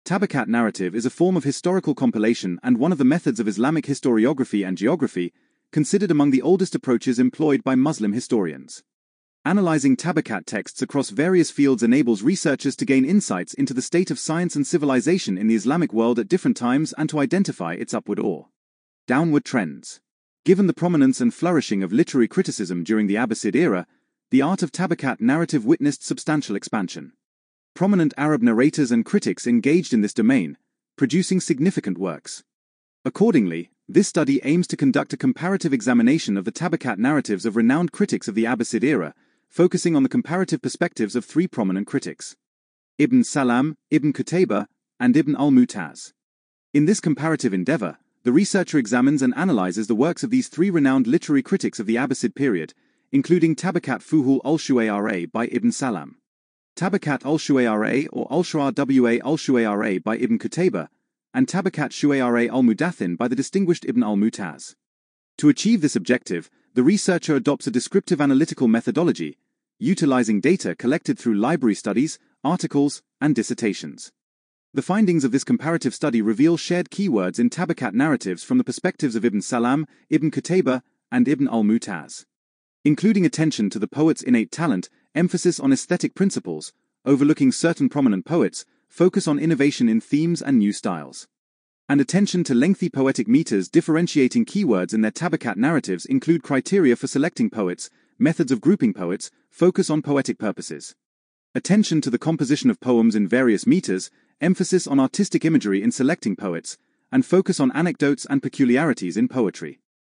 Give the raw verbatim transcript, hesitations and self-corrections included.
Tabakat narrative is a form of historical compilation and one of the methods of Islamic historiography and geography, considered among the oldest approaches employed by Muslim historians. Analyzing Tabakat texts across various fields enables researchers to gain insights into the state of science and civilization in the Islamic world at different times and to identify its upward or downward trends. Given the prominence and flourishing of literary criticism during the Abbasid era, the art of Tabakat narrative witnessed substantial expansion. Prominent Arab narrators and critics engaged in this domain, producing significant works. Accordingly, this study aims to conduct a comparative examination of the Tabakat narratives of renowned critics of the Abbasid era, focusing on the comparative perspectives of three prominent critics: Ibn Salam, Ibn Qutaybah, and Ibn al-Mutaz. In this comparative endeavor, the researcher examines and analyzes the works of these three renowned literary critics of the Abbasid period, including Tabakat Fuhul al-Shu'ara by Ibn Salam, Tabakat al-Shu'ara or al-Shu'ara al-Shu'ara by Ibn Qutaybah, and Tabakat Shu'ara al-Mudathin by the distinguished Ibn al-Mutaz. To achieve this objective, the researcher adopts a descriptive analytical methodology, utilizing data collected through library studies, articles, and dissertations. The findings of this comparative study reveal shared keywords in Tabakat narratives from the perspectives of Ibn Salam, Ibn Qutaybah, and Ibn al-Mutaz, including attention to the poet's innate talent, emphasis on aesthetic principles, overlooking certain prominent poets, focus on innovation in themes and new styles, and attention to lengthy poetic meters. Differentiating keywords in their Tabakat narratives include criteria for selecting poets, methods of grouping poets, focus on poetic purposes, attention to the composition of poems in various meters, emphasis on artistic imagery in selecting poets, and focus on anecdotes and peculiarities in poetry.